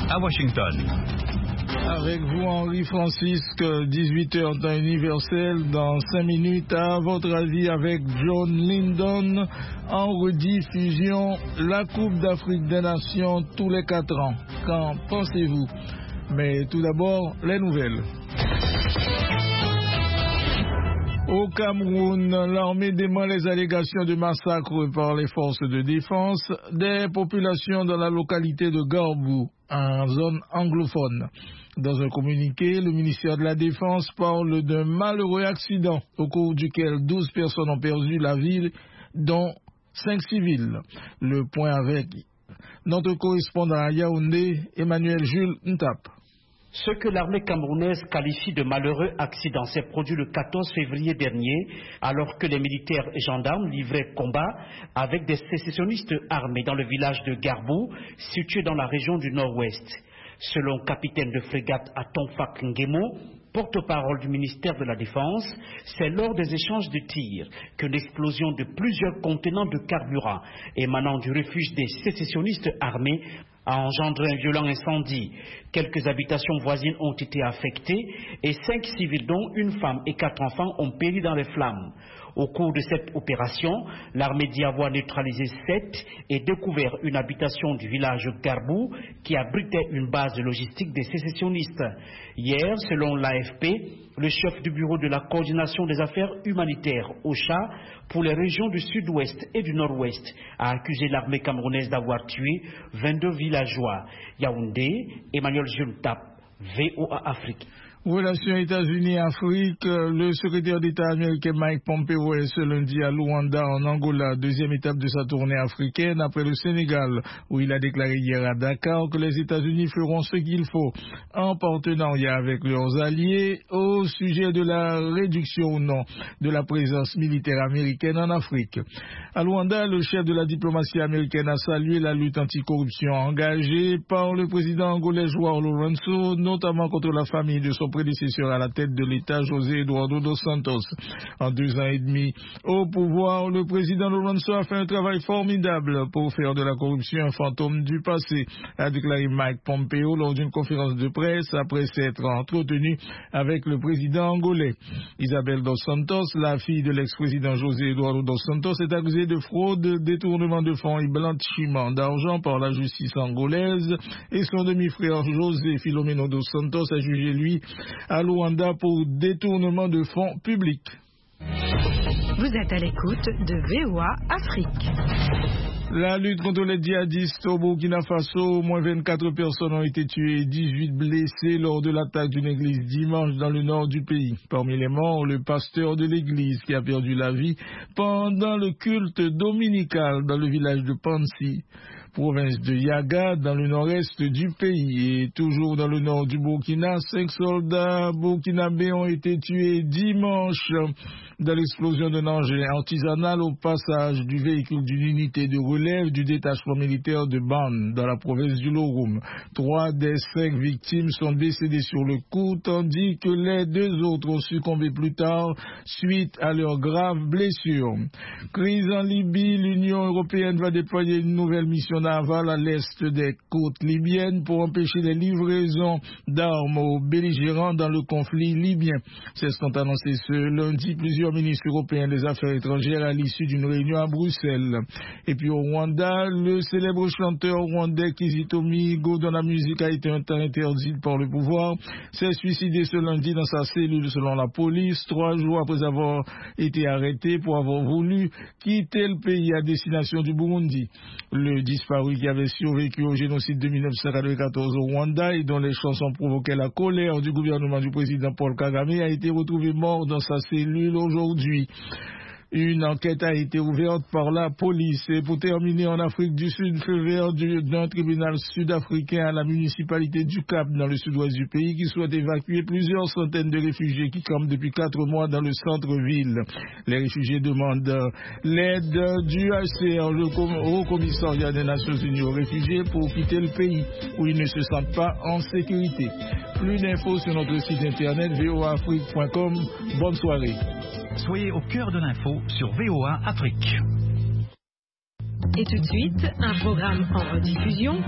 à Washington. Avec vous, Henri Francisque, 18h temps universel. Dans 5 minutes, à votre avis, avec John Lyndon, en rediffusion, la Coupe d'Afrique des Nations tous les 4 ans. Qu'en pensez-vous? Mais tout d'abord, les nouvelles. Au Cameroun, l'armée dément les allégations de massacre par les forces de défense des populations dans la localité de Garbou, en zone anglophone. Dans un communiqué, le ministère de la Défense parle d'un malheureux accident au cours duquel 12 personnes ont perdu la vie, dont 5 civils. Le point avec notre correspondant à Yaoundé, Emmanuel Jules Ntap. Ce que l'armée camerounaise qualifie de malheureux accident s'est produit le 14 février dernier, alors que les militaires et gendarmes livraient combat avec des sécessionnistes armés dans le village de Garbou, situé dans la région du Nord-Ouest. Selon capitaine de frégate Atonfak Ngemo, porte-parole du ministère de la Défense, c'est lors des échanges de tirs que l'explosion de plusieurs contenants de carburant émanant du refuge des sécessionnistes armés a engendré un violent incendie. Quelques habitations voisines ont été affectées et 5 civils, dont une femme et 4 enfants, ont péri dans les flammes. Au cours de cette opération, l'armée dit avoir neutralisé 7 et découvert une habitation du village Garbou qui abritait une base de logistique des sécessionnistes. Hier, selon l'AFP, le chef du bureau de la coordination des affaires humanitaires, OCHA, pour les régions du sud-ouest et du nord-ouest, a accusé l'armée camerounaise d'avoir tué 22 villageois. Yaoundé, Emmanuel Juntap, VOA Afrique. Relations États-Unis-Afrique, le secrétaire d'État américain Mike Pompeo est ce lundi à Luanda en Angola, deuxième étape de sa tournée africaine après le Sénégal, où il a déclaré hier à Dakar que les États-Unis feront ce qu'il faut en partenariat avec leurs alliés au sujet de la réduction ou non de la présence militaire américaine en Afrique. À Luanda, le chef de la diplomatie américaine a salué la lutte anticorruption engagée par le président angolais João Lourenço, notamment contre la famille de son prédécesseur à la tête de l'État, José Eduardo dos Santos. En 2 ans et demi au pouvoir, le président Lourenço a fait un travail formidable pour faire de la corruption un fantôme du passé, a déclaré Mike Pompeo lors d'une conférence de presse après s'être entretenu avec le président angolais. Isabel dos Santos, la fille de l'ex-président José Eduardo dos Santos, est accusée de fraude, détournement de fonds et blanchiment d'argent par la justice angolaise, et son demi-frère José Filomeno dos Santos a jugé, lui, à Luanda pour détournement de fonds publics. Vous êtes à l'écoute de VOA Afrique. La lutte contre les djihadistes au Burkina Faso, au moins 24 personnes ont été tuées et 18 blessées lors de l'attaque d'une église dimanche dans le nord du pays. Parmi les morts, le pasteur de l'église qui a perdu la vie pendant le culte dominical dans le village de Pansi, province de Yaga, dans le nord-est du pays. Et toujours dans le nord du Burkina, 5 soldats burkinabés ont été tués dimanche dans l'explosion d'un engin artisanal au passage du véhicule d'une unité de relève du détachement militaire de Ban, dans la province du Loroum. 3 des 5 victimes sont décédées sur le coup, tandis que les 2 autres ont succombé plus tard suite à leurs graves blessures. Crise en Libye, l'Union européenne va déployer une nouvelle mission navale à l'est des côtes libyennes pour empêcher les livraisons d'armes aux belligérants dans le conflit libyen. C'est ce qu'ont annoncé ce lundi plusieurs ministres européens des Affaires étrangères à l'issue d'une réunion à Bruxelles. Et puis au Rwanda, le célèbre chanteur rwandais Kizito Mihigo, dont la musique a été un temps interdite par le pouvoir, s'est suicidé ce lundi dans sa cellule selon la police, 3 jours après avoir été arrêté pour avoir voulu quitter le pays à destination du Burundi. Le disparu qui avait survécu au génocide de 1994 au Rwanda et dont les chansons provoquaient la colère du gouvernement du président Paul Kagame a été retrouvé mort dans sa cellule aujourd'hui. Une enquête a été ouverte par la police. Et pour terminer, en Afrique du Sud, feu vert d'un tribunal sud-africain à la municipalité du Cap, dans le sud-ouest du pays, qui souhaite évacuer plusieurs centaines de réfugiés qui campent depuis 4 mois dans le centre-ville. Les réfugiés demandent l'aide du HCR, le Haut Commissariat des Nations Unies aux réfugiés, pour quitter le pays, où ils ne se sentent pas en sécurité. Plus d'infos sur notre site internet voaafrique.com. Bonne soirée. Soyez au cœur de l'info sur VOA Afrique. Et tout de suite, un programme en rediffusion